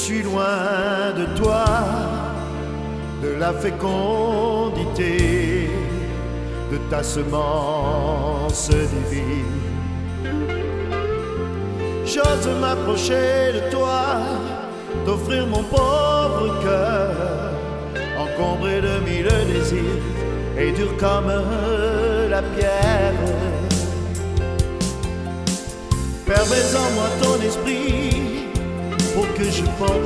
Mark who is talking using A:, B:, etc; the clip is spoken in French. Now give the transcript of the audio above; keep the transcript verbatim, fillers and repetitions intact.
A: suis loin de toi, de la fécondité de ta semence divine. J'ose m'approcher de toi, t'offrir mon pauvre cœur, encombré de mille désirs et dur comme la pierre. Permets en moi ton esprit pour que je porte